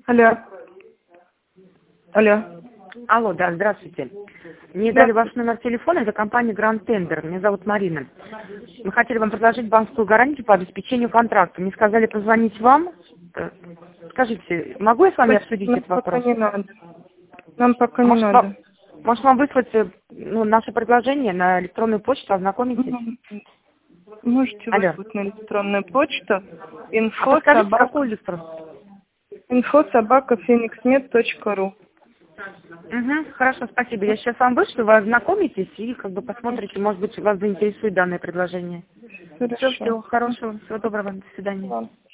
Алло. Алло. Алло, да, здравствуйте. Мне Да. дали ваш номер телефона, это компания Grand Tender. Меня зовут Марина. Мы хотели вам предложить банковскую гарантию по обеспечению контракта. Мне сказали позвонить вам. Скажите, могу я с вами обсудить этот вопрос? Пока не надо. Нам пока не Может, надо. может вам выслать наше предложение на электронную почту, ознакомитесь? Можете Алло. выслать на электронную почту Подскажите, какую электронную? info@phoenixmed.ru. Угу, хорошо, спасибо. Я сейчас вам вышлю, вы ознакомитесь и посмотрите, может быть, вас заинтересует данное предложение. Хорошо. Всего хорошего, всего доброго, до свидания. Ладно.